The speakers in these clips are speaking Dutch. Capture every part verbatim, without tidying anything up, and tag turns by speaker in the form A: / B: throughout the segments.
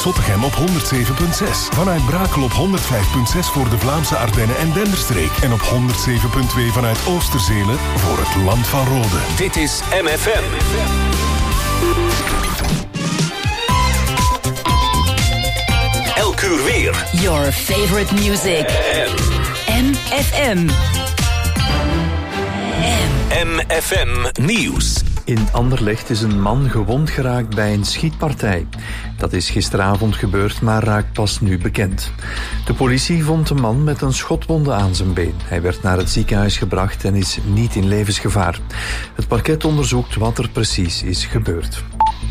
A: Zottegem op honderd zeven komma zes. Vanuit Brakel op honderd vijf komma zes voor de Vlaamse Ardennen en Denderstreek. En op honderd zeven komma twee vanuit Oosterzelen voor het Land van Rode.
B: Dit is M F M. Elk uur weer.
C: Your favorite music. M F M.
B: M F M Nieuws.
D: In Anderlecht is een man gewond geraakt bij een schietpartij. Dat is gisteravond gebeurd, maar raakt pas nu bekend. De politie vond een man met een schotwonde aan zijn been. Hij werd naar het ziekenhuis gebracht en is niet in levensgevaar. Het parket onderzoekt wat er precies is gebeurd.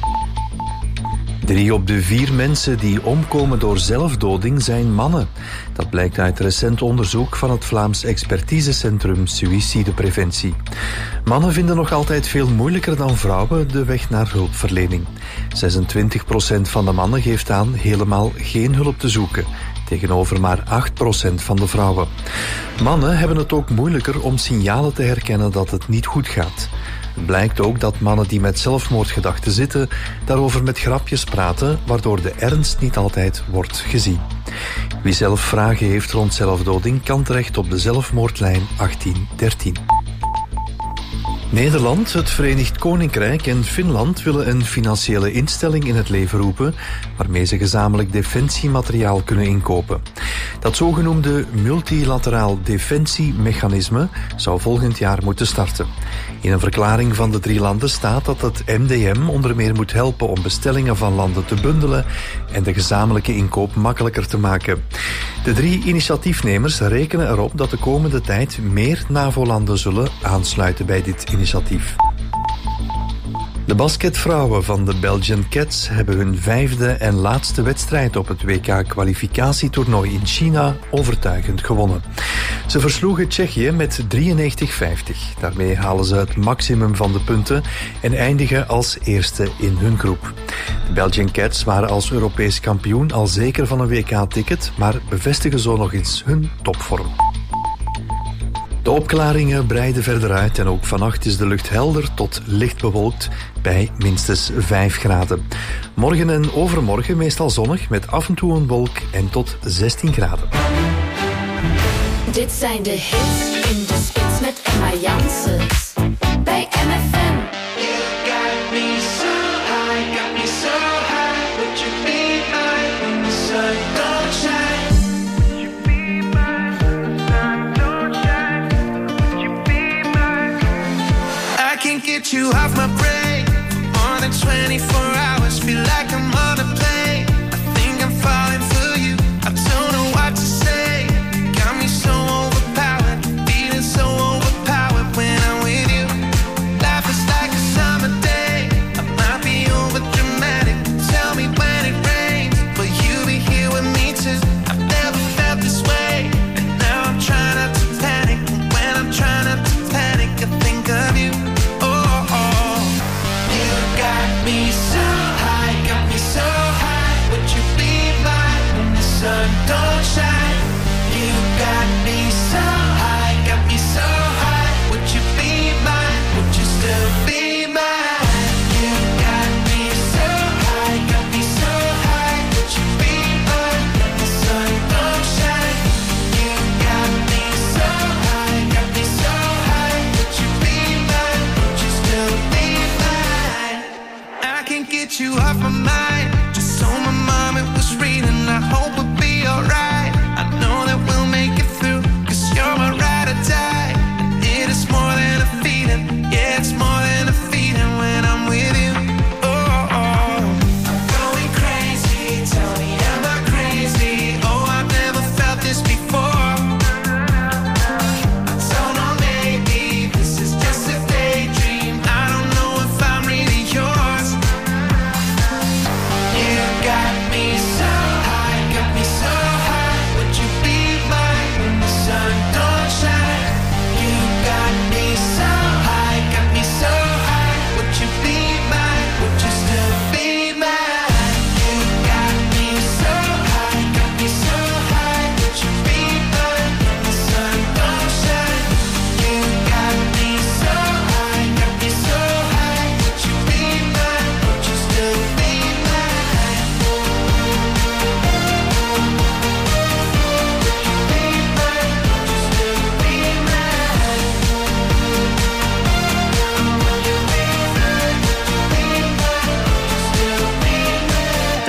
D: Drie op de vier mensen die omkomen door zelfdoding zijn mannen. Dat blijkt uit recent onderzoek van het Vlaams expertisecentrum Suïcidepreventie. Mannen vinden nog altijd veel moeilijker dan vrouwen de weg naar hulpverlening. zesentwintig procent van de mannen geeft aan helemaal geen hulp te zoeken, tegenover maar acht procent van de vrouwen. Mannen hebben het ook moeilijker om signalen te herkennen dat het niet goed gaat. Het blijkt ook dat mannen die met zelfmoordgedachten zitten daarover met grapjes praten, waardoor de ernst niet altijd wordt gezien. Wie zelf vragen heeft rond zelfdoding kan terecht op de zelfmoordlijn achttien dertien. Nederland, het Verenigd Koninkrijk en Finland willen een financiële instelling in het leven roepen waarmee ze gezamenlijk defensiemateriaal kunnen inkopen. Dat zogenoemde multilateraal defensiemechanisme zou volgend jaar moeten starten. In een verklaring van de drie landen staat dat het M D M onder meer moet helpen om bestellingen van landen te bundelen en de gezamenlijke inkoop makkelijker te maken. De drie initiatiefnemers rekenen erop dat de komende tijd meer NAVO-landen zullen aansluiten bij dit initiatief. De basketvrouwen van de Belgian Cats hebben hun vijfde en laatste wedstrijd op het W K-kwalificatietoernooi in China overtuigend gewonnen. Ze versloegen Tsjechië met drieënnegentig vijftig. Daarmee halen ze het maximum van de punten en eindigen als eerste in hun groep. De Belgian Cats waren als Europees kampioen al zeker van een W K-ticket, maar bevestigen zo nog eens hun topvorm. De opklaringen breiden verder uit en ook vannacht is de lucht helder tot licht bewolkt bij minstens vijf graden. Morgen en overmorgen meestal zonnig met af en toe een wolk en tot zestien graden.
E: Dit zijn de hits in de spits met Emma Janssens bij M F M.
F: You got me so high, got me so high. Would you be mine when the sun don't shine? Would you be mine when the sun don't shine? Would you be mine? I can't get you off my brain for more than twenty-four hours. Feel like I'm on a plane. I think I'm falling for you. I don't know what to say. Got me so overpowered, feeling so overpowered when I'm with you. Life is like a summer day. I might be over dramatic. Tell me when it rains, will you be here with me too? I've never felt this way, and now I'm trying not to panic. And when I'm trying not to panic, I think of you. Oh, oh. You got me so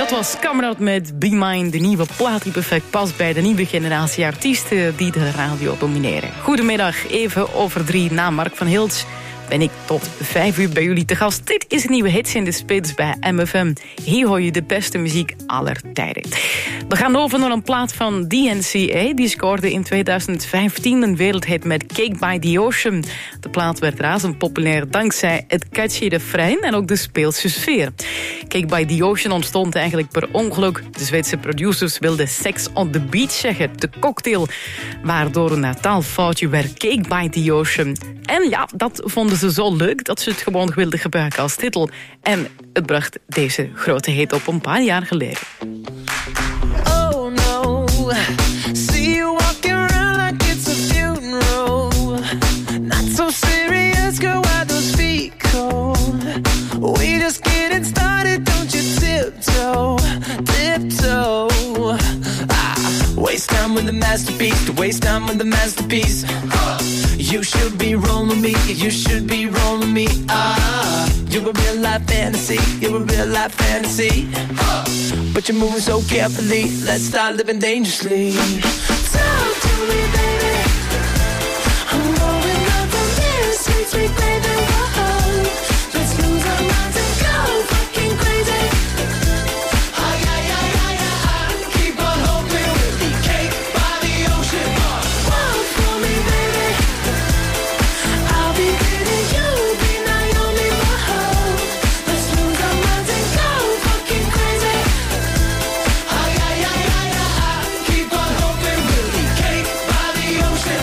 G: Dat was Kamerad met Be Mine, de nieuwe plaat die perfect past bij de nieuwe generatie artiesten die de radio domineren. Goedemiddag, even over drie na Mark van Hilts ben ik tot vijf uur bij jullie te gast. Dit is een nieuwe hits in de spits bij M F M. Hier hoor je de beste muziek aller tijden. We gaan over naar een plaat van D N C A. Die scoorde in tweeduizend vijftien een wereldhit met Cake by the Ocean. De plaat werd razend populair dankzij het catchy refrein en ook de speelse sfeer. Cake by the Ocean ontstond eigenlijk per ongeluk. De Zweedse producers wilden Sex on the Beach zeggen, de cocktail, waardoor een taalfoutje werd Cake by the Ocean. En ja, dat vonden ze zo leuk dat ze het gewoon wilden gebruiken als titel. En het bracht deze grote hit op een paar jaar geleden.
F: Oh no, see you walking around like it's a funeral. Not so serious, girl, why those feet cold? We just getting started, don't you tiptoe, tiptoe. Ah, waste time with the masterpiece, to waste time with the masterpiece. Uh, you should be rolling me, you should be rolling me. Ah, you're a real life fantasy, you're a real life fantasy. Uh, but you're moving so carefully, let's start living dangerously. Talk to me, baby. I'm going up from this sweet, sweet baby. Whoa, let's lose our minds and go fucking crazy. Ay, ay, ay, ay, ay, keep on hoping we'll be cake by the ocean. Walk for me, baby. I'll be pretty, you'll be Naomi. Whoa, let's lose our minds and go fucking crazy. Ay, ay, ay, ay, ay, keep on hoping we'll be cake by the ocean.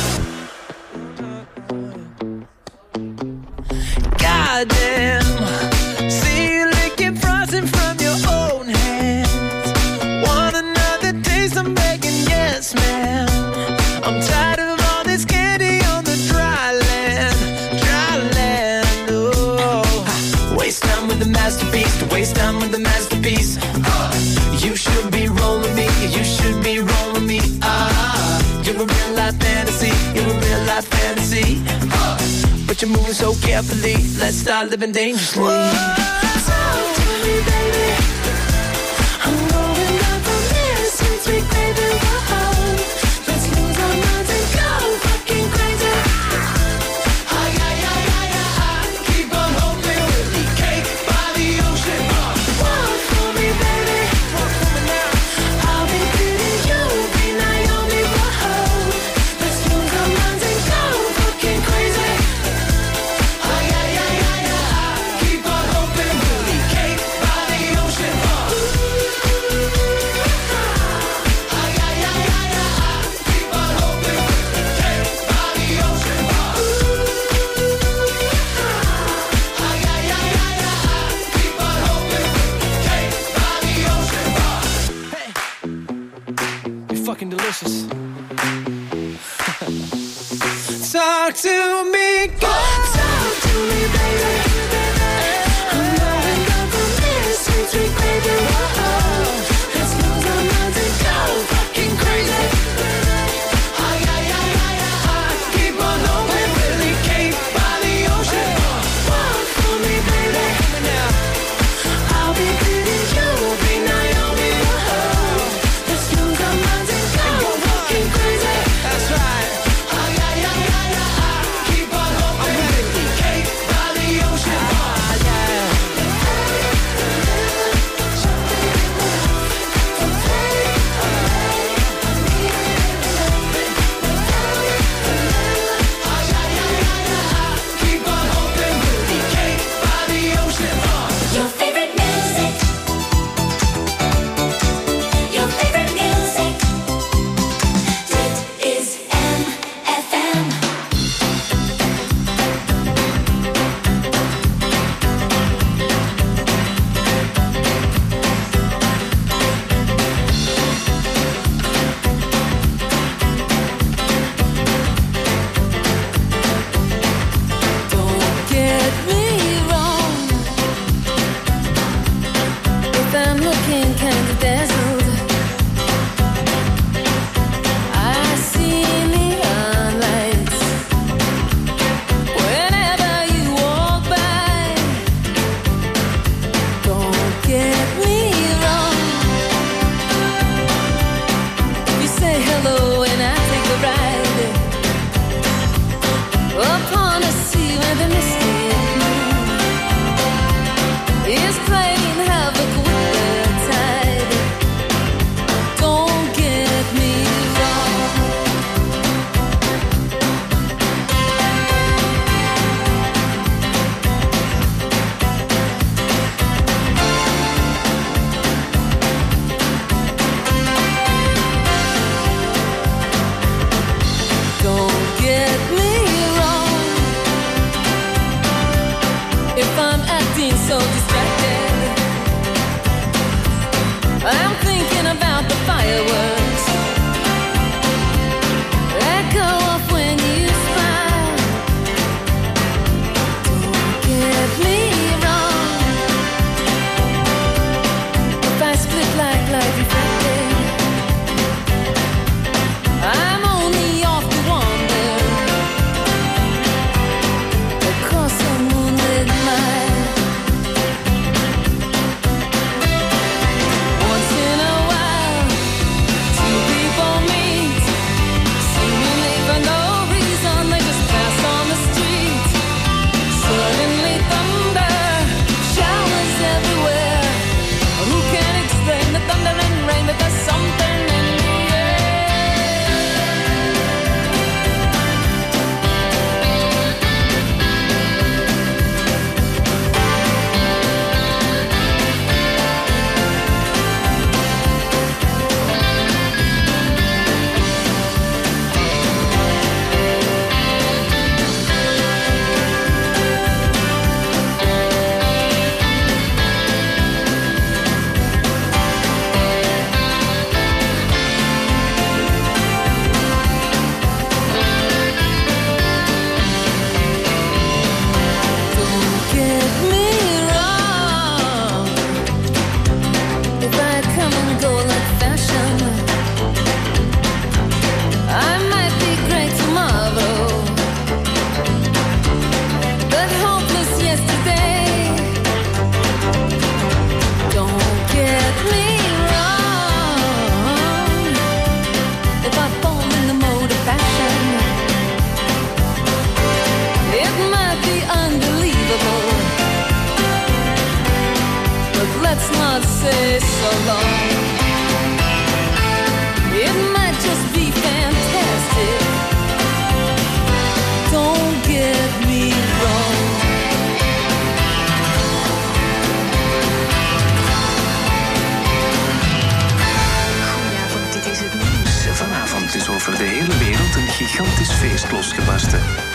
F: Goddamn, see you licking frosting from your own hands. Want another taste? I'm begging, yes, ma'am. I'm tired of all this candy on the dry land, dry land. Oh, waste time with the masterpiece, to waste time with the masterpiece. Uh, you should be rolling me, you should be rolling me. Ah, you're a real life fantasy, you're a real life fantasy. Uh, but you're moving so carefully, let's start living dangerously. Talk to me, baby. I'm going up from this sweet, sweet baby. Whoa, let's lose our minds and go fucking crazy. Ay, ay, ay, ay, ay, keep on hoping we'll be cake by the ocean. Walk for me, baby. Walk for me now. I'll be pretty, you'll be Naomi. Whoa, let's lose our minds and go fucking crazy. Ay, ay, ay, ay, ay, keep on hoping we'll be cake by the ocean. Ay, ay, ay, ay, ay, keep on hoping we'll be cake by the ocean. Ay, ay, ay, ay, ay, keep on hoping we'll be cake by the ocean. Hey, you're fucking delicious. Talk to me, girl. Talk to me, baby. I'm going up from this sweet, sweet baby. Whoa, let's lose our minds and go fucking crazy. Ay, ay, ay, ay, ay, keep on hoping we'll be cake by the ocean. Walk for me, baby. I'll be pretty, you'll be Naomi. Whoa, let's lose our minds and go fucking crazy. That's right. Ay, ay, ay, ay, ay, keep on hoping we'll be cake by the ocean.
H: feest losgebarsten.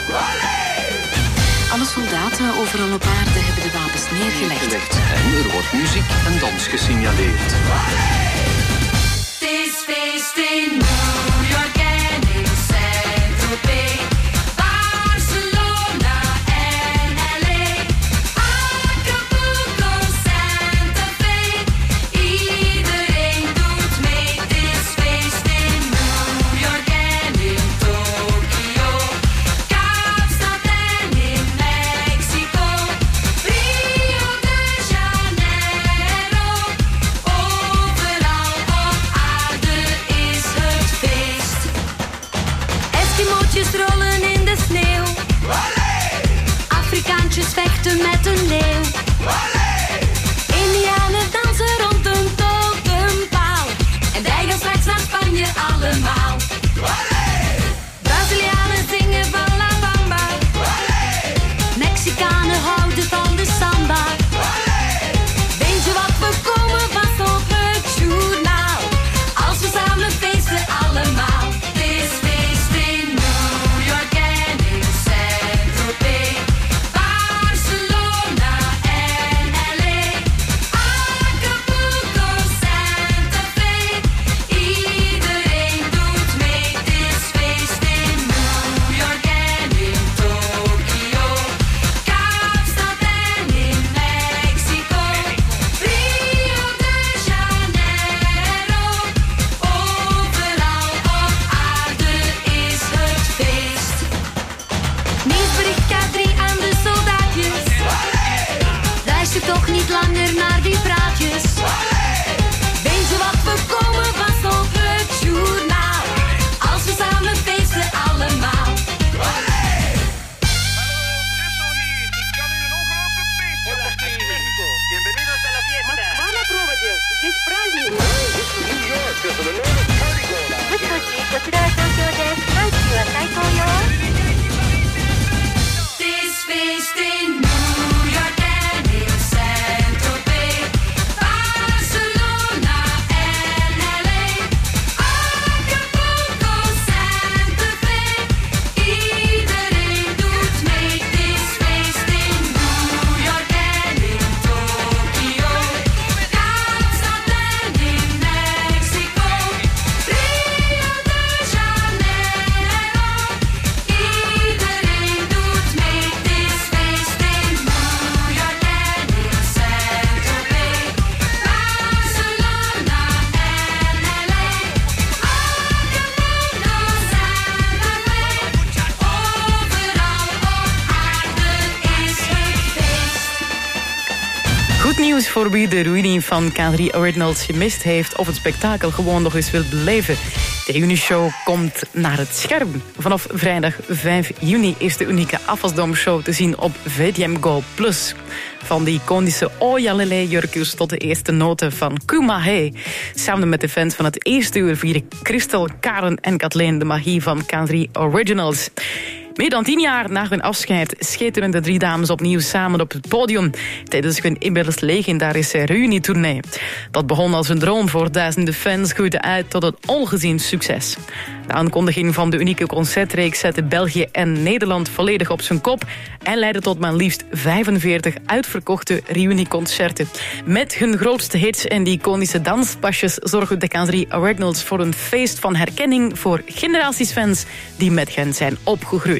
C: Alle soldaten overal op aarde hebben de wapens neergelegd.
H: En er wordt muziek en dans gesignaleerd.
E: Het is feest in New York en in Saint-Tropez, Barcelona en L A, Acapulco, Santa Fe. Iedereen doet mee. Het is feest in New York en in Tokio, Kaapstad en in Mexico, Rio de Janeiro. Overal op aarde is het feest. Eskimootjes rollen in de sneeuw. Afrikaantjes vechten met een leeuw. Indianen dansen rond een totempaal. En wij gaan straks naar Spanje allemaal. Brazilianen zingen van La Bamba. Mexicanen houden van de samba. Weet je wat, we komen vast op het journaal. Als we samen feesten allemaal. Het is feest in New York en in Saint-Tropez, Barcelona en L A, Acapulco, Santa Fe. Iedereen doet mee. Het is feest in New York en in Tokio, Kaapstad en in Mexico, Rio de Janeiro. Overal op aarde is het feest. Nieuwsbericht K drie aan de soldaatjes. Luister toch niet langer naar die praatjes. Weet je wat, we komen vast op het journaal. Als we samen feesten allemaal. Het is feest in New York en in Saint-Tropez, Barcelona en L A, Acapulco, Santa Fe. Iedereen doet mee. Het is feest in New York en in Tokio, Kaapstad en in Mexico, Rio de Janeiro. Iedereen doet mee. Het is feest in New York en in Saint-Tropez, Barcelona en L A, Acapulco, Santa Fe. Overal op aarde is het feest.
G: Goed nieuws voor wie de reunie van K drie Originals gemist heeft of het spektakel gewoon nog eens wil beleven. De reunie-show komt naar het scherm. Vanaf vrijdag vijf juni is de unieke afwasdomshow te zien op V T M Go Plus. Van de iconische Ojalele-jurkjes tot de eerste noten van Kumahe. Samen met de fans van het eerste uur vieren Christel, Karen en Kathleen de magie van K drie Originals. Meer dan tien jaar na hun afscheid schitteren de drie dames opnieuw samen op het podium tijdens hun inmiddels legendarische reunietournee. Dat begon als een droom voor duizenden fans, groeide uit tot een ongezien succes. De aankondiging van de unieke concertreeks zette België en Nederland volledig op zijn kop en leidde tot maar liefst vijfenveertig uitverkochte reunieconcerten. Met hun grootste hits en die iconische danspasjes zorgen de K drie Originals voor een feest van herkenning voor generaties fans die met hen zijn opgegroeid.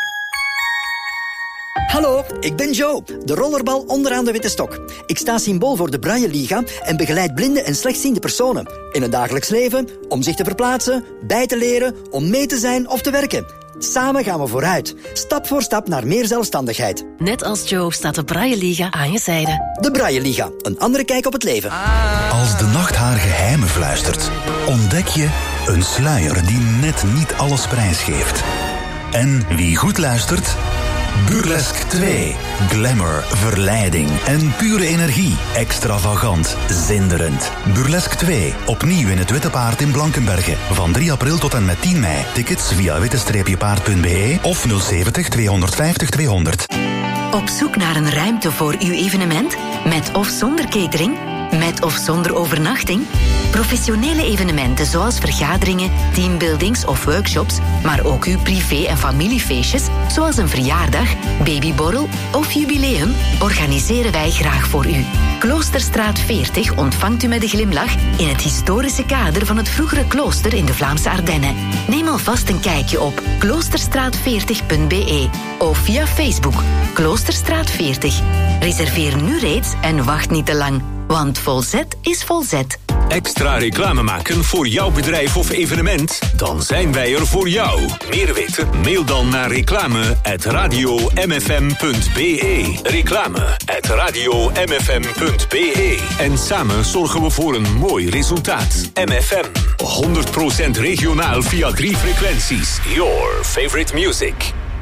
I: Hallo, ik ben Joe, de rollerbal onderaan de witte stok. Ik sta symbool voor de Braille Liga en begeleid blinde en slechtziende personen. In het dagelijks leven, om zich te verplaatsen, bij te leren, om mee te zijn of te werken. Samen gaan we vooruit, stap voor stap naar meer zelfstandigheid.
C: Net als Joe staat de Braille Liga aan je zijde.
I: De Braille Liga, een andere kijk op het leven.
J: Als de nacht haar geheimen fluistert, ontdek je een sluier die net niet alles prijsgeeft. En wie goed luistert, Burlesque twee. Glamour, verleiding en pure energie. Extravagant, zinderend. Burlesque twee. Opnieuw in het Witte Paard in Blankenberge. Van drie april tot en met tien mei. Tickets via witte paard punt b e of nul zeventig tweehonderdvijftig tweehonderd.
C: Op zoek naar een ruimte voor uw evenement? Met of zonder catering? Met of zonder overnachting? Professionele evenementen zoals vergaderingen, teambuildings of workshops, maar ook uw privé- en familiefeestjes, zoals een verjaardag, babyborrel of jubileum, organiseren wij graag voor u. Kloosterstraat veertig ontvangt u met een glimlach in het historische kader van het vroegere klooster in de Vlaamse Ardennen. Neem alvast een kijkje op kloosterstraat veertig punt b e of via Facebook Kloosterstraat veertig. Reserveer nu reeds en wacht niet te lang, want Volzet is Volzet.
B: Extra reclame maken voor jouw bedrijf of evenement? Dan zijn wij er voor jou. Meer weten? Mail dan naar reclame at radio m f m punt b e. Reclame at radio m f m punt b e. En samen zorgen we voor een mooi resultaat. M F M, honderd procent regionaal via drie frequenties. Your favorite music.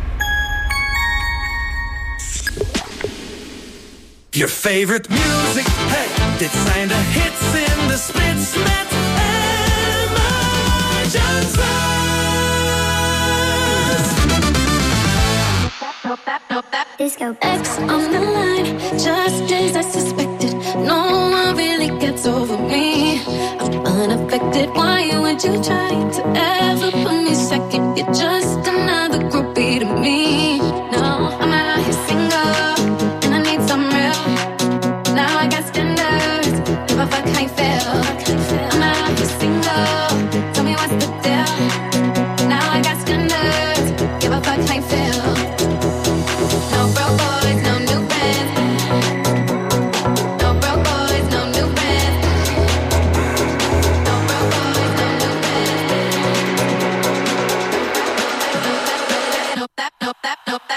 F: Your favorite music, hey, dit zijn de hits in de spits met Emma Johnson.
E: Disco X on the line, just as I suspected. No one really gets over me. I'm unaffected. Why would you try to ever put me second? You're just another groupie to me. No, I'm out here single, and I need some real. Now I got standards, if I fuck I fail. I'm out here single, tell me what's the deal. Now I got standards, if I fuck I fail. No broke boys, no new bands. No broke boys, no new bands. No broke boys, no new bands. No that, no that, no that.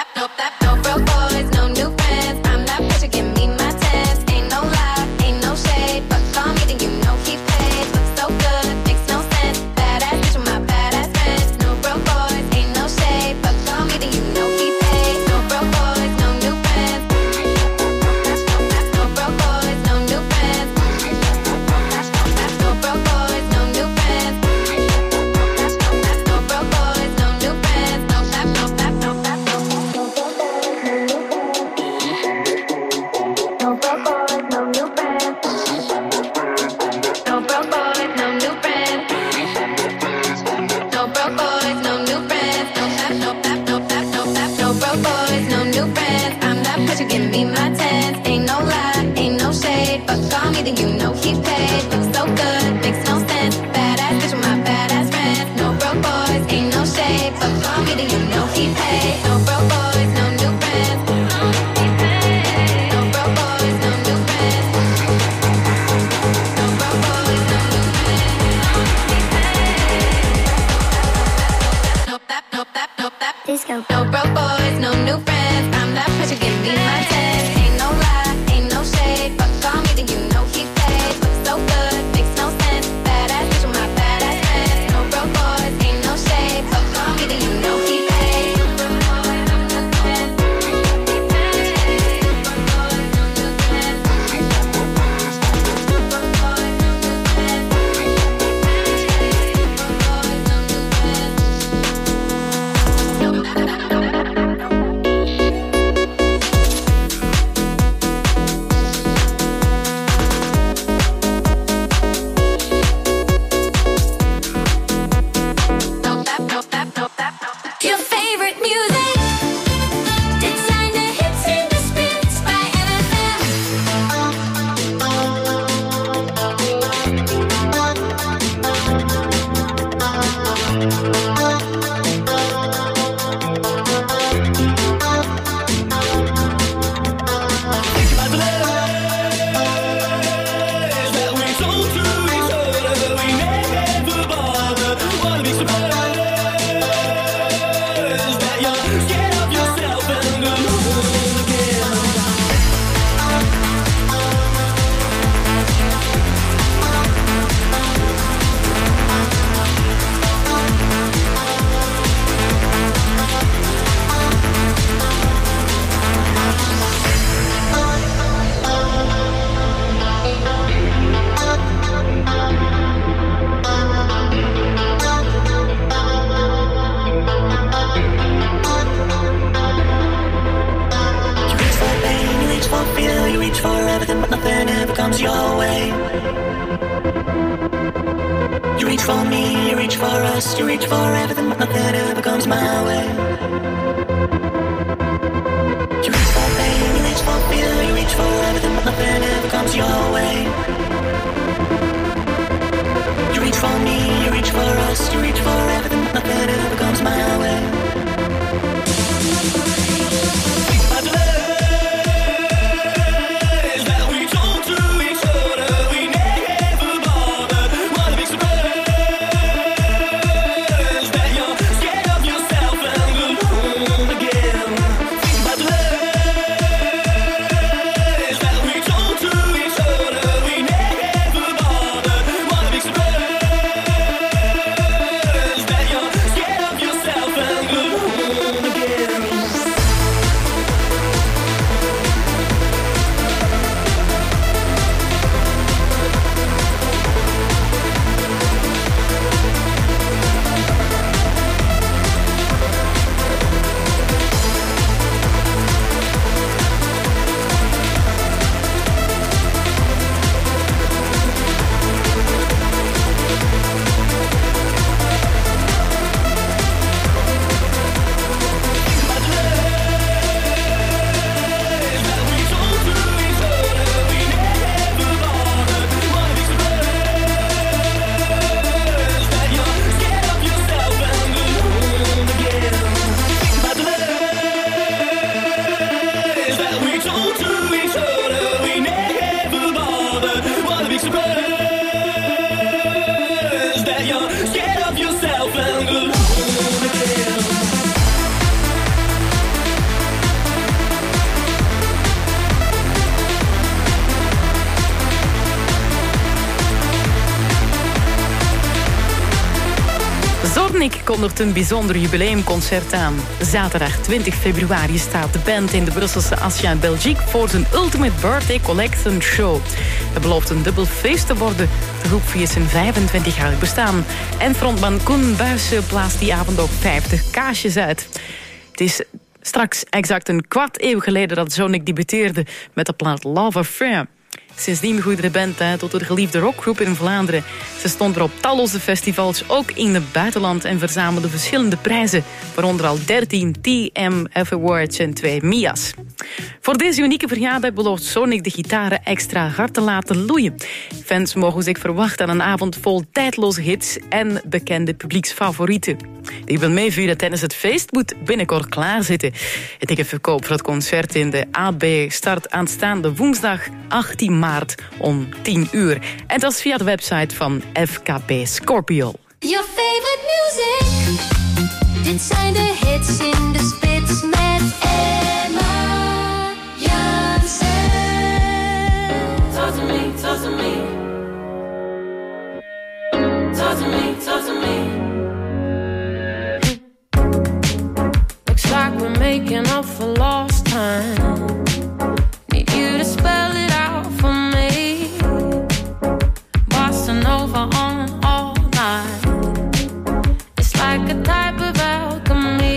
K: reach for me, you reach for us, you reach for everything, but nothing ever comes my way. You reach for pain, you reach for fear, you reach for everything, but nothing ever comes your way. You reach for me, you reach for us, you reach for everything, but nothing ever comes my way.
G: Zornik kondigt een bijzonder jubileumconcert aan. Zaterdag twintig februari staat de band in de Brusselse Asia Belgique voor zijn Ultimate Birthday Collection Show. Het belooft een dubbel feest te worden. De groep viert zijn vijfentwintigjarig bestaan. En frontman Koen Buijsen blaast die avond ook vijftig kaarsjes uit. Het is straks exact een kwart eeuw geleden dat Zornik debuteerde met de plaat Love Affair. Sindsdien groeide de band uit tot de geliefde rockgroep in Vlaanderen. Ze stond er op talloze festivals, ook in het buitenland, en verzamelde verschillende prijzen, waaronder al dertien T M F Awards en twee M I A's. Voor deze unieke verjaardag belooft Zornik de gitaren extra hard te laten loeien. Fans mogen zich verwachten aan een avond vol tijdloze hits en bekende publieksfavorieten. Die wil meevieren tijdens het feest moet binnenkort klaarzitten. Het ticketverkoop voor het concert in de A B start aanstaande woensdag achttien maart om tien uur. En dat is via de website van F K P Scorpio.
E: Your favorite music. Dit zijn de hits in de spits met Emma Janssen.
K: Talk to me, talk to me. Talk to me, talk to me.
L: Looks like we're making up for lost time. Need you to spell it out for me. Bossa Nova on all night. It's like a type of alchemy.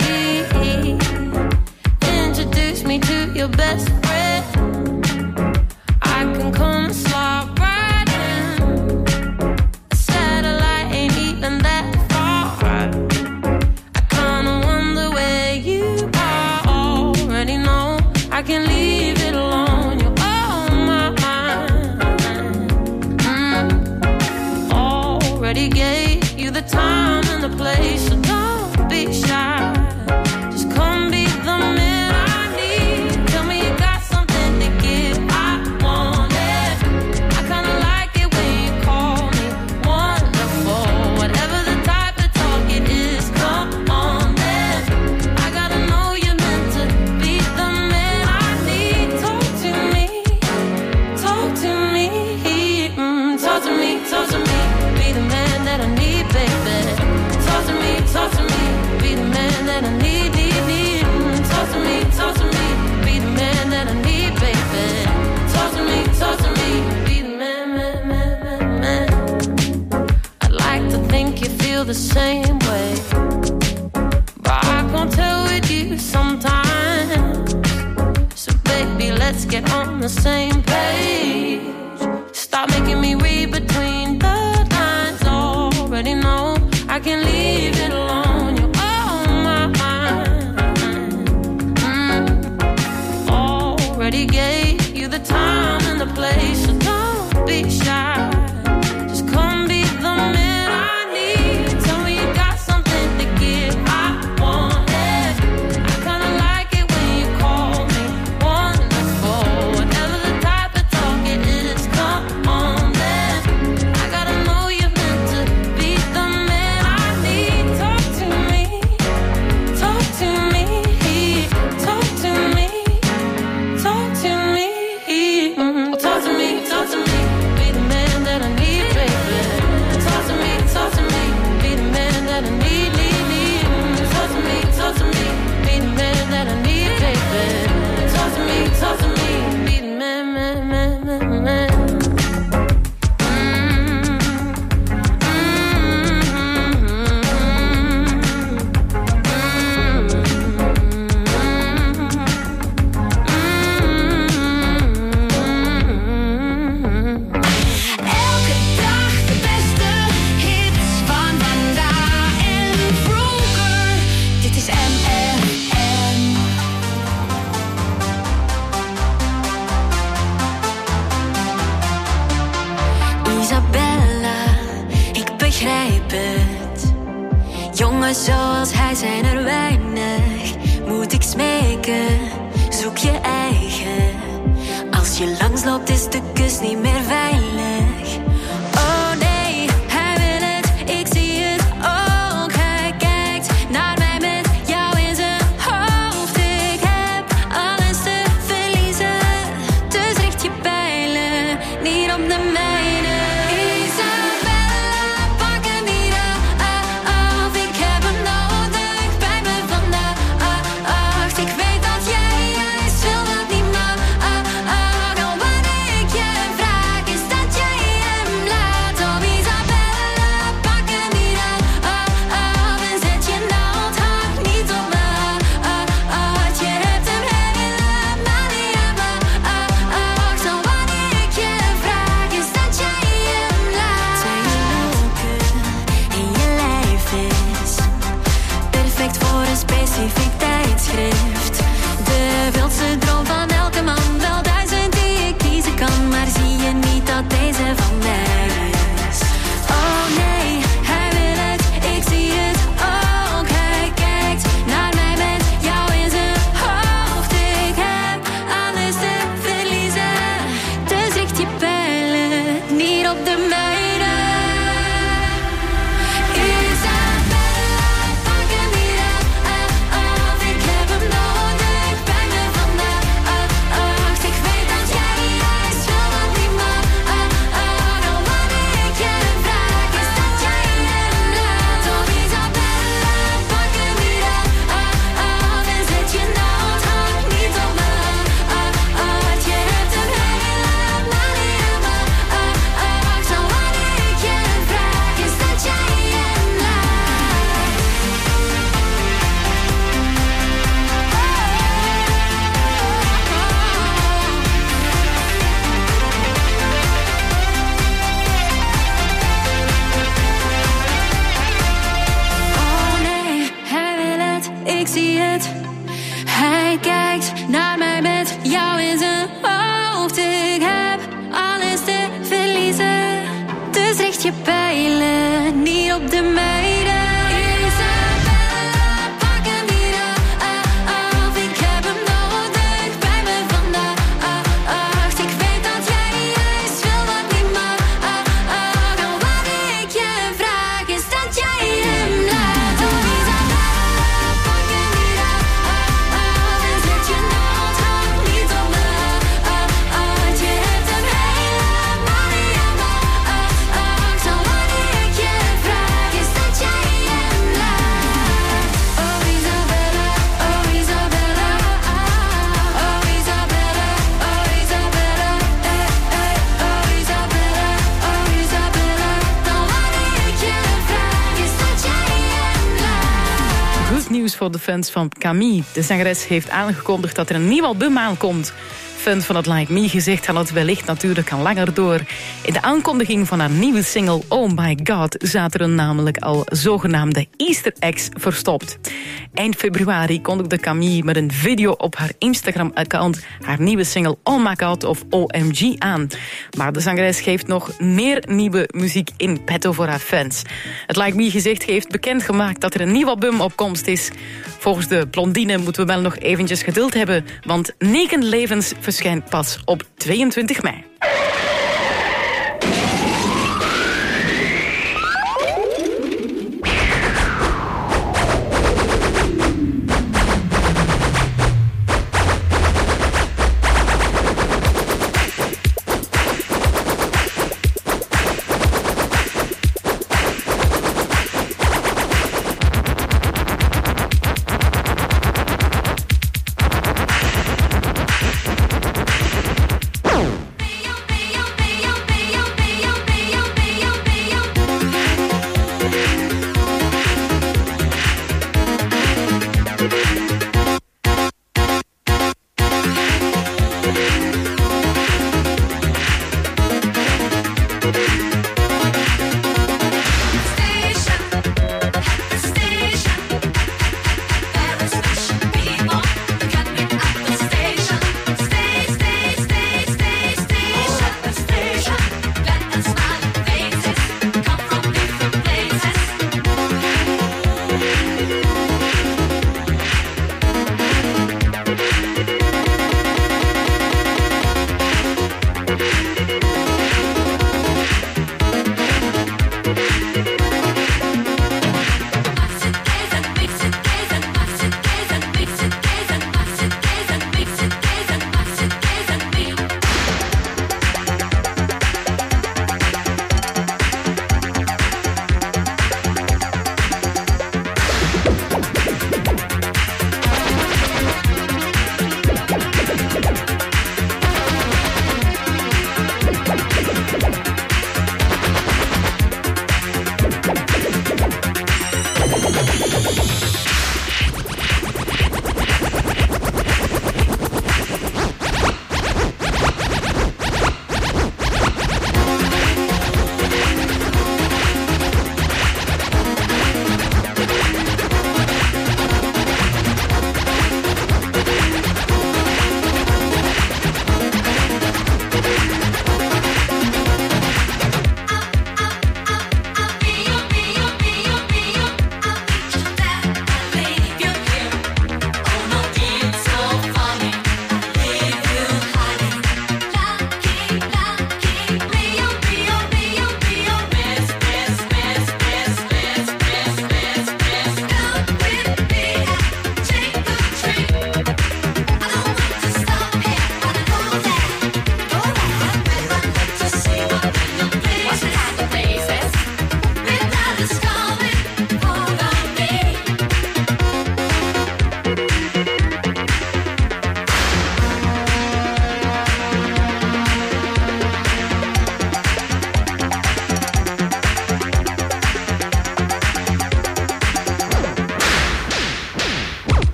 L: Introduce me to your best friend. I can come and slide right in. A satellite ain't even that far. I kinda wonder where you are. Already know I can leave it alone. You're on my mind. Mm. Already gave you the time and the place, so don't be shy. Just come be the man I need. Tell me you got something to give. I want it. I kinda like it when you call me wonderful. Whatever the type of talk it is, come on then. I gotta know you're meant to be the man I need. Talk to me, talk to me, mm, talk to me, talk to me. Be the man that I need, baby. Talk to me, talk to me. Be the man that I need, need, need. Mm, talk to me, talk to me. Be the man that I need, baby. Talk to me, talk to me. Be the man, man, man, man, man. I'd like to think you feel the same way, but I can't tell with you sometimes. So baby, let's get on the same page. Stop making me read between the lines already.
E: Jongens zoals hij zijn er weinig. Moet ik smeken, zoek je eigen. Als je langsloopt is de kus niet meer veilig. Oh nee, hij wil het, ik zie het ook. Hij kijkt naar mij met jou in zijn hoofd. Ik heb alles te verliezen, dus richt je pijlen niet op de mijne. Isabella, pak hem niet af. Ik heb hem nodig bij me vandaag. Ik weet dat jij juist wil dat niet mag. Al wat ik je vraag is dat jij hem laat. Oh Isabella, pak hem niet af. En zet je naaldhaak niet op me hart. Je hebt hem helemaal niet aan me. Al wat ik je vraag is dat jij hem laat. Twee leuke in je lijf is perfect voor een specifiek tijdschrift. De wildste droom van elke man, wel duizend die ik kiezen kan. Maar zie je niet dat deze van mij is? Oh nee, hij wil het, ik zie het ook. Hij kijkt naar mij met jou in zijn hoofd. Ik heb alles te verliezen, dus richt je pijlen niet op de mijne. Isabella, pak hem niet af. Ik heb hem nodig bij me vandaag. Ik weet dat jij juist wil dat niet mag. Al wat ik je vraag is dat jij hem laat. Oh Isabella, pak hem niet af. En zet je naaldhaak niet op me hart. Je hebt hem helemaal niet aan me. Al wat ik je vraag is dat jij hem laat. Oh nee, hij wil het, ik zie het. Hij kijkt naar mij met jou in zijn hoofd. Ik heb alles te verliezen, dus richt je pijlen niet op de meiden. Isabella, pak hem niet af. Ik heb hem nodig bij me vandaag. Ik weet dat jij juist wil dat niet mag. Al wat ik je vraag is dat jij hem laat. Oh Isabella, pak hem niet af. En zet je naaldhaak niet op me hart. Je hebt hem helemaal niet aan me. Al wat ik je vraag is dat jij hem laat. Oh Isabella, oh Isabella. Oh Isabella, oh Isabella. Eh, eh, oh Isabella, oh Isabella. Dan wat ik je vraag is dat jij hem laat.
G: Goed nieuws voor de fans van Camille. De zangeres heeft aangekondigd dat er een nieuw album aankomt. Fans van het Like Me gezegd gaan het wellicht natuurlijk al langer door. In de aankondiging van haar nieuwe single Oh My God zaten er namelijk al zogenaamde Easter eggs verstopt. Eind februari kondigde Camille met een video op haar Instagram-account haar nieuwe single Oh My God of O M G aan. Maar de zangeres geeft nog meer nieuwe muziek in petto voor haar fans. Het Like Me gezicht heeft bekendgemaakt dat er een nieuw album op komst is. Volgens de blondine moeten we wel nog eventjes geduld hebben, want Negen Levens verschijnt pas op tweeëntwintig mei.
E: Be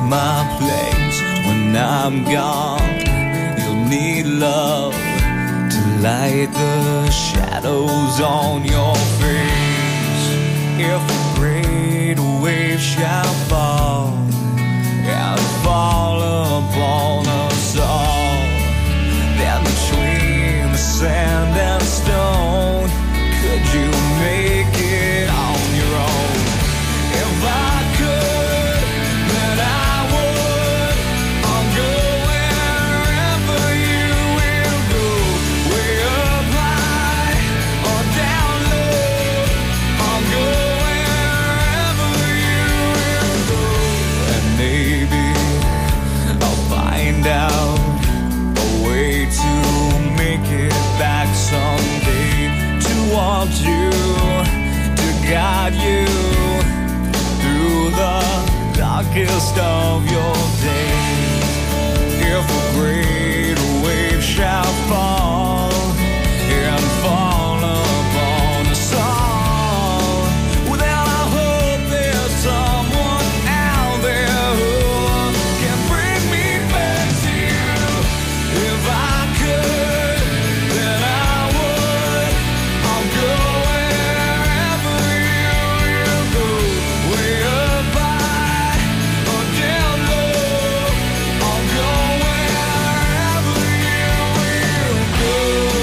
M: my place when I'm gone. You'll need love to light the shadows on your face. If a great wave shall fall and fall upon us all, then between the sand and stone, could you make it on your own? If I could, then I would. I'll go wherever you will go, way up high or down low. I'll go wherever you will go, and maybe I'll find out a way to make it back someday, to want you, to guide you through the darkest of your days. If a great wave shall fall and fall upon us all, well, then I hope there's someone out there who can bring me back to you. If I could, then I would. I'll go wherever you will go, way up high or down low. I'll go wherever you will go.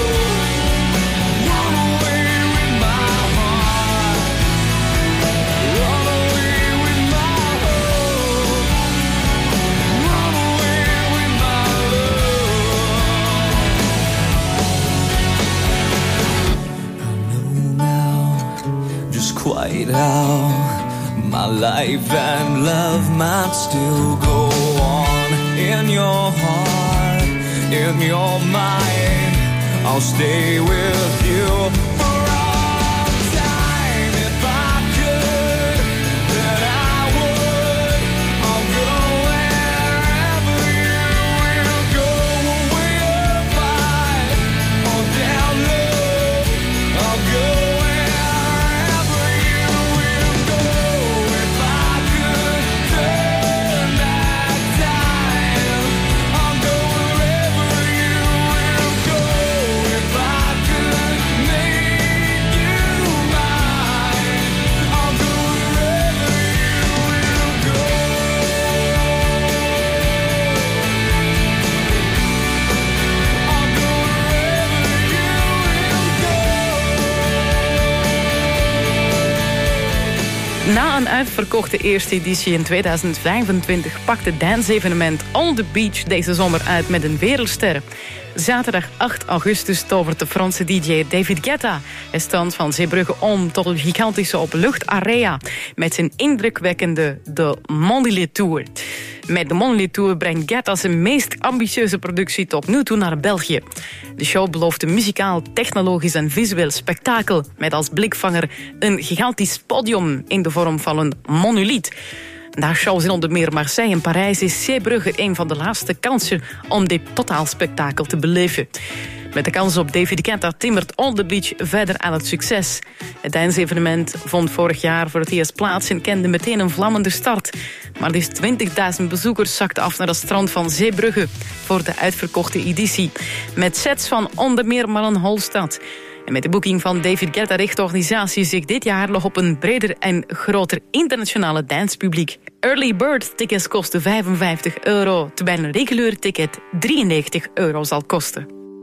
M: Run away with my heart, run away with my hope, run away with my love. I know now just quite how my life and love might still go on. In your heart, in your mind, I'll stay with you for all time. If I could, then I would. I'll go wherever you will go, way up high or down low. I'll go wherever you will go. If I could turn back time, I'll go wherever you will go. If I could make you mine, I'll go wherever you will go. I'll go wherever you will go.
G: Na een uitverkochte eerste editie in tweeduizend vijfentwintig pakte dance-evenement On The Beach deze zomer uit met een wereldster. Zaterdag acht augustus tovert de Franse D J David Guetta het stand van Zeebrugge om tot een gigantische openluchtarea met zijn indrukwekkende The Mondial Tour. Met de Mondial Tour brengt Guetta zijn meest ambitieuze productie tot nu toe naar België. De show belooft een muzikaal, technologisch en visueel spektakel met als blikvanger een gigantisch podium in de vorm van een monoliet. Na shows in onder meer Marseille en Parijs is Zeebrugge een van de laatste kansen om dit totaalspektakel te beleven. Met de kans op David Guetta timmert On The Beach verder aan het succes. Het dance-evenement vond vorig jaar voor het eerst plaats en kende meteen een vlammende start. Maar liefst twintigduizend bezoekers zakten af naar het strand van Zeebrugge voor de uitverkochte editie. Met sets van onder meer Marlon Holstad. En met de boeking van David Guetta richt de organisatie zich dit jaar nog op een breder en groter internationale dancepubliek. Early Bird tickets kosten vijfenvijftig euro, terwijl een regulier ticket drieënnegentig euro zal kosten.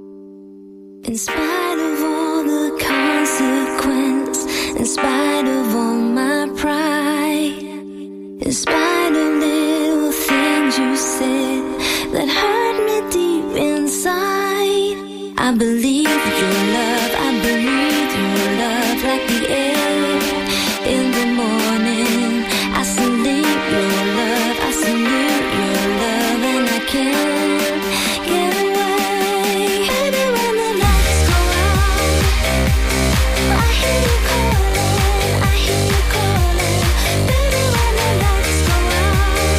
E: In spite of all the consequence, in spite of all my pride, in spite of little things you said that hurt me deep inside, I believe your love, I believe your love like the air in the morning. I salute your love, I salute your love, and I can't get away. Baby, when the lights go out, I hear you calling, I hear you calling. Baby, when the lights go out,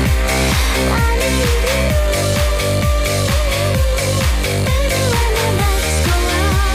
E: I need you. Baby, when the lights go out.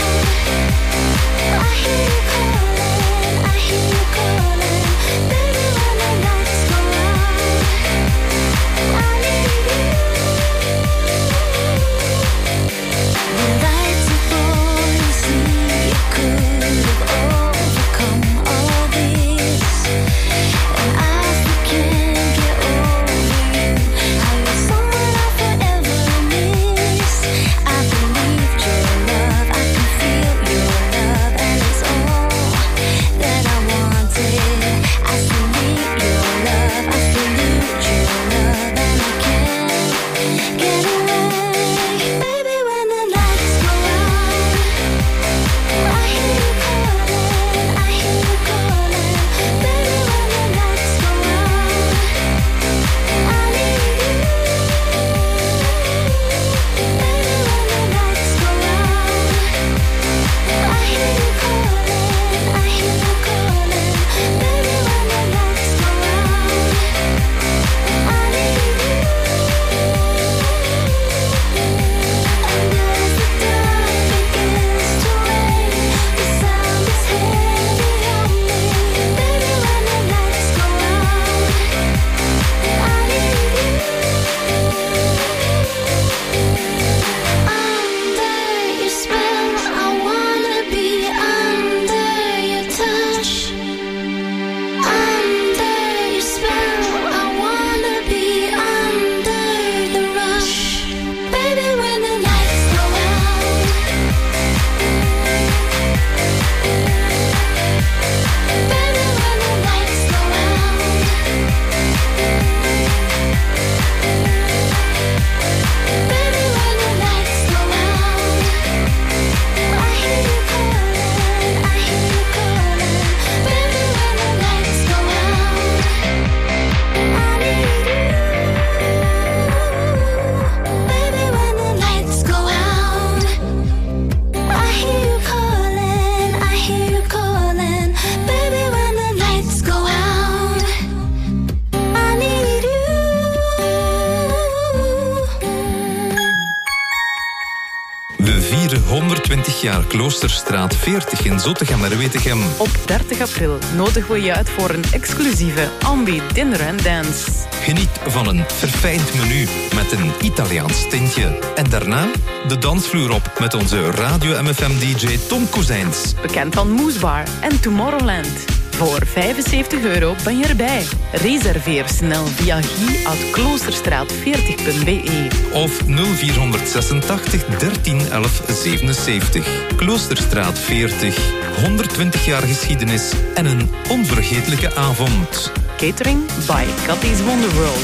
N: honderdtwintig jaar Kloosterstraat veertig in Zottegem-Merwetegem.
G: Op dertig april nodigen we je uit voor een exclusieve Ambi Dinner and Dance.
N: Geniet van een verfijnd menu met een Italiaans tintje. En daarna de dansvloer op met onze Radio M F M-D J Tom Kozijns.
G: Bekend van Moesbar en Tomorrowland. Voor vijfenzeventig euro ben je erbij. Reserveer snel via guy at kloosterstraat veertig punt b e.
N: Of nul vierhonderdzesentachtig dertien elf zevenenzeventig. Kloosterstraat veertig. honderdtwintig jaar geschiedenis en een onvergetelijke avond.
G: Catering by Cathy's Wonderworld.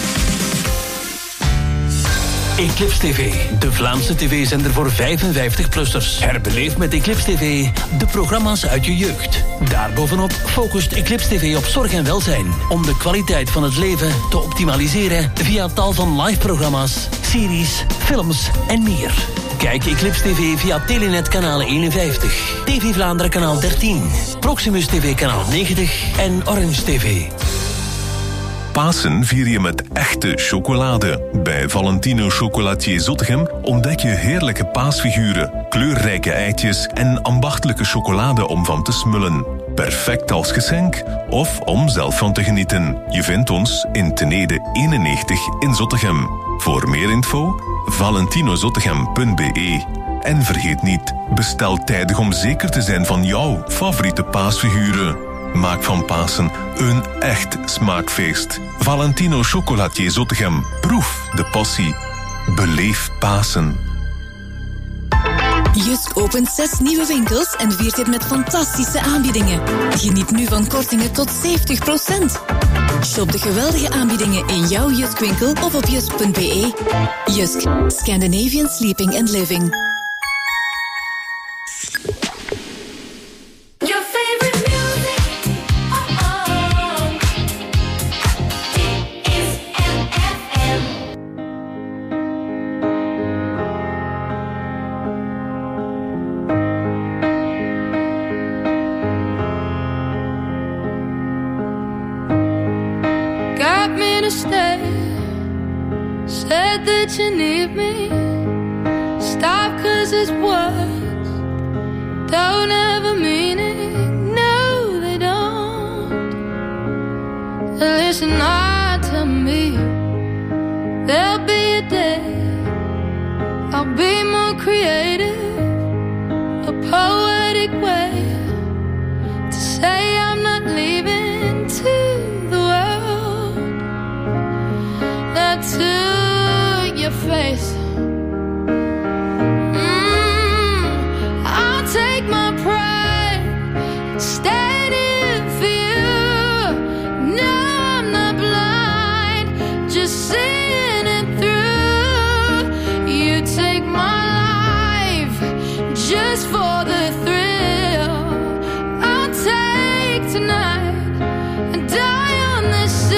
O: Eclipse T V, de Vlaamse tv-zender voor vijfenvijftig-plussers. Herbeleef met Eclipse T V de programma's uit je jeugd. Daarbovenop focust Eclipse T V op zorg en welzijn, om de kwaliteit van het leven te optimaliseren via tal van live-programma's, series, films en meer. Kijk Eclipse T V via Telenet kanaal eenenvijftig, T V Vlaanderen kanaal dertien, Proximus T V kanaal negentig en Orange T V.
A: Pasen vier je met echte chocolade. Bij Valentino Chocolatier Zottegem ontdek je heerlijke paasfiguren, kleurrijke eitjes en ambachtelijke chocolade om van te smullen. Perfect als geschenk of om zelf van te genieten. Je vindt ons in Tenede eenennegentig in Zottegem. Voor meer info valentinozottegem punt b e. En vergeet niet, bestel tijdig om zeker te zijn van jouw favoriete paasfiguren. Maak van Pasen een echt smaakfeest. Valentino Chocolatier Zottegem. Proef de passie. Beleef Pasen.
P: Jusk opent zes nieuwe winkels en viert dit met fantastische aanbiedingen. Geniet nu van kortingen tot zeventig procent. Shop de geweldige aanbiedingen in jouw Jusk-winkel of op jusk punt b e. Jusk, Scandinavian Sleeping and Living.
L: You need me. Stop, cause it's words don't have a meaning. No, they don't. Listen hard to me. There'll be a day I'll be more creative, a poetic way to say I'm not leaving to the world. Not to your face. Mm, I'll take my pride, stand in for you. No, I'm not blind, just seeing it through. You take my life just for the thrill. I'll take tonight and die on this sill.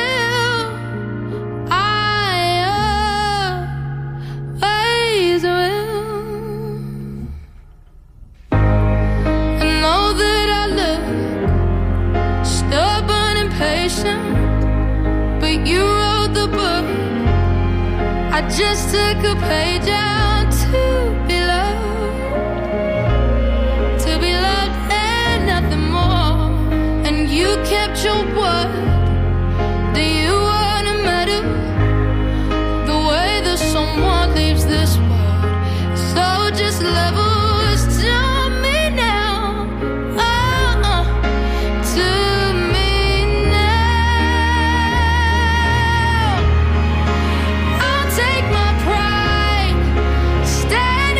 L: But you wrote the book. I just took a page out to be loved, to be loved and nothing more. And you kept your word. Do you want a medal? The way that someone leaves this world. So just level to me now. Oh, uh, to stand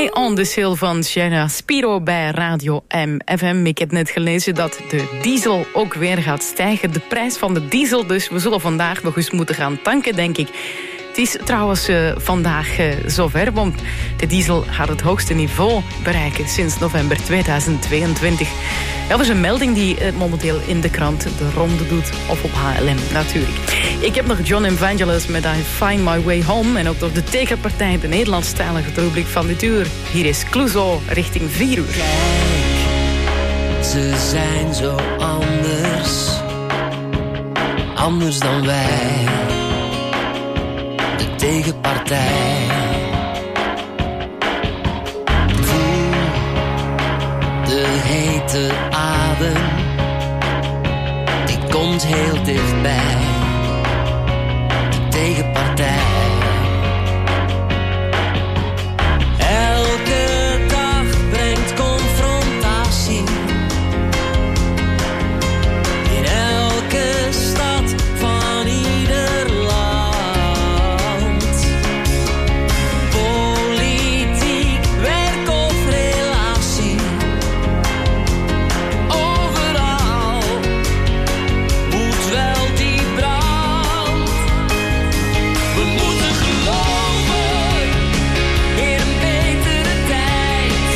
G: Stay on the Sale van Sienna Spiro bij Radio M F M. Ik heb net gelezen dat de diesel ook weer gaat stijgen. De prijs van de diesel, dus we zullen vandaag nog eens moeten gaan tanken, denk ik. Het is trouwens uh, vandaag uh, zover, want de diesel gaat het hoogste niveau bereiken sinds november tweeduizend tweeëntwintig. Ja, dat is een melding die uh, momenteel in de krant de ronde doet, of op H L M natuurlijk. Ik heb nog John Evangelis met I Find My Way Home en ook door de tegenpartij, de Nederlandstalige rubriek van dit uur. Hier is Clouseau richting vier uur.
Q: Kijk, ze zijn zo anders, anders dan wij. De tegenpartij. Voel de hete adem, die komt heel dichtbij. De tegenpartij. Elke dag brengt confrontatie. In elke stad van ieder land. Politiek, werk of relatie. Overal moet wel die brand. We moeten geloven in een betere tijd.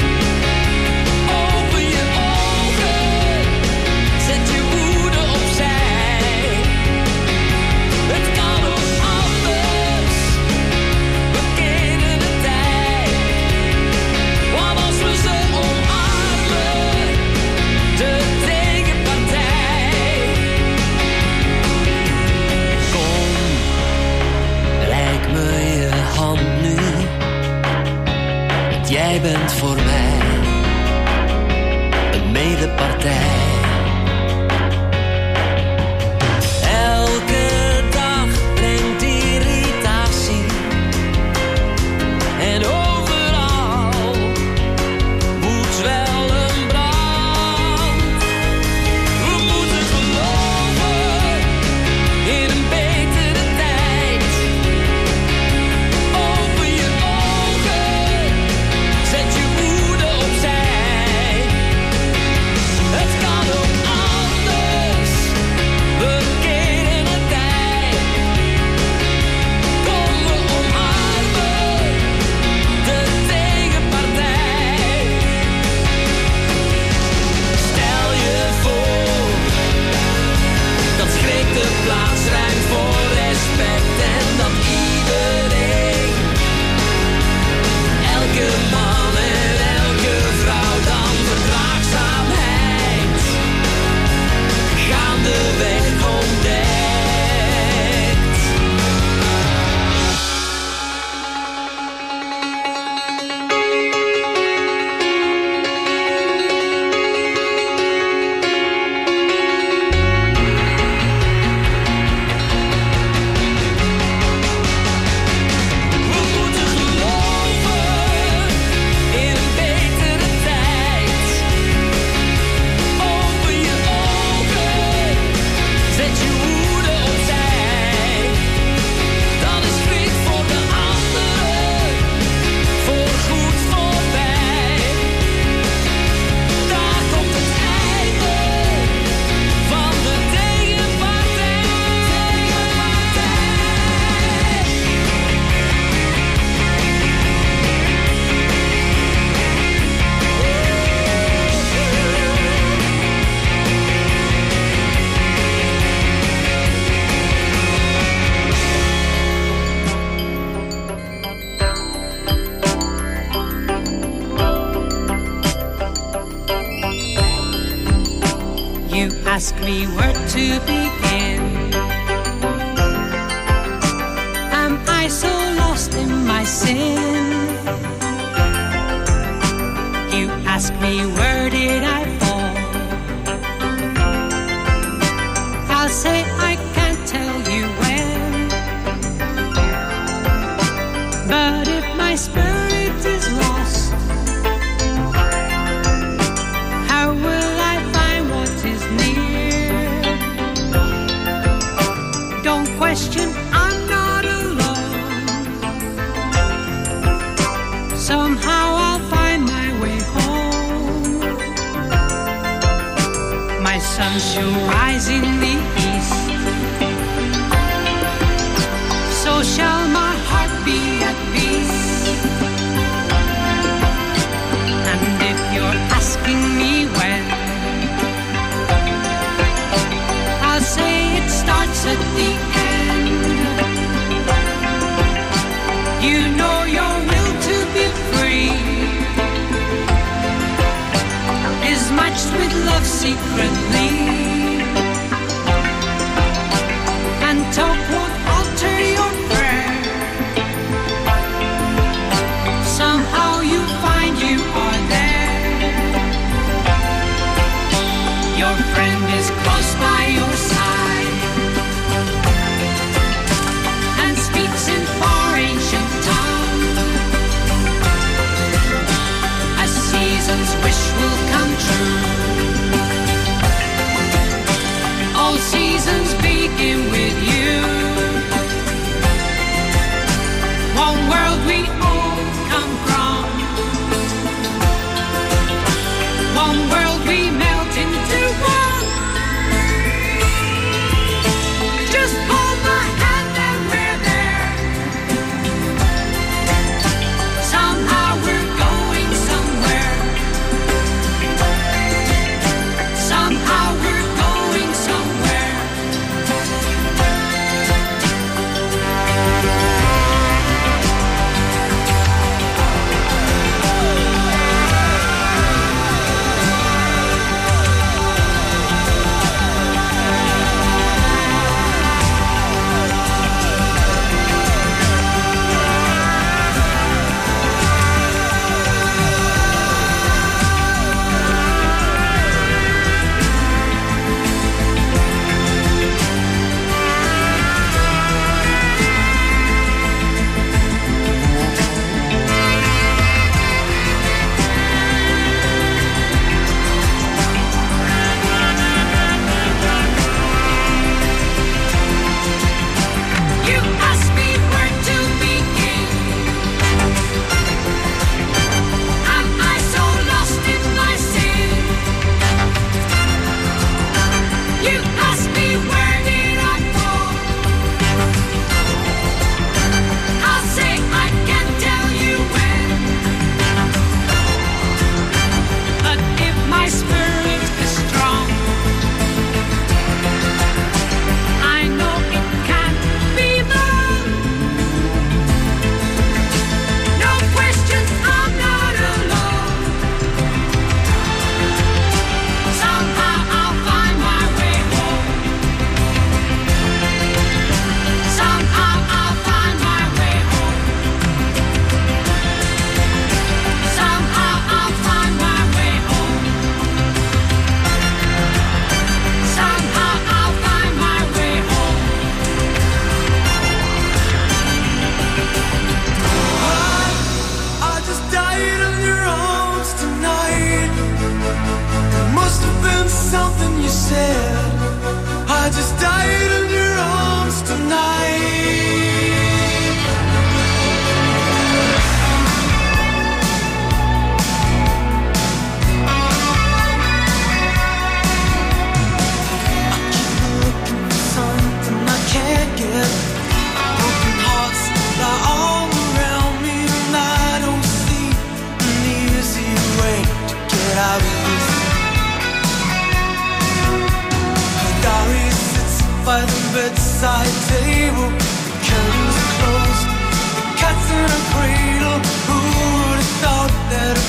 Q: Open je ogen, zet je woede opzij. Het kan ook anders, we kennen de tijd. Want als we ze omarmen, de tegenpartij. Kom, reik me je hand nu, want jij bent voor mij een medepartij. Elke dag brengt irritatie en overal moet wel een brand. We moeten geloven in een betere tijd. Open je ogen, zet je woede opzij. Het kan ook anders, we keren de tijd. Kom, we omarmen de tegenpartij. Stel je voor dat schrik de plaats ruimt voor respect en dat iedereen, elke man en elke vrouw dan verdraagzaamheid gaandeweg ontdekt. We moeten geloven in een betere tijd. Open je ogen, zet je woede opzij. Dan is schrik voor de anderen voorgoed voorbij. Daar komt het einde van de tegenpartij.
R: You ask me where to begin. Am I so lost in my sin? You ask me where did I fall? I'll say I can't tell you when. But if my spirit is lost, how will I find what is near? Don't question, I'm not alone. Somehow sun shall rise in the east. So shall my heart be at peace. And if you're asking me when, I'll say it starts at the end. You know your will to be free is matched with love secretly, and talk won't alter your prayer. Somehow you find you are there. Your friend is close by your side and speaks in far ancient tongue. A season's wish will come true. All seasons begin with you. One world we all come from. One world we melt into one. Just hold my hand and we're there. Somehow we're going somewhere. Somehow we're going somewhere. You ask me where to begin. Am I so lost in my sin? You ask me where did I fall? I'll say I can't tell you when. But if my spirit is strong, I know it can't be long. No questions, I'm not alone. Somehow I'll find my way home. Somehow I'll find my way home. Somehow I'll find my way home. Somehow I'll find my way home.
M: I just died in your arms tonight. It must have been something you said. I just died in your arms tonight. I keep looking for something I can't get. Broken hearts lie all around me, and I don't see an easy way to get out of this. The diary sits by the bedside table. The curtains are closed. The cat's in a cradle. Who would have thought that a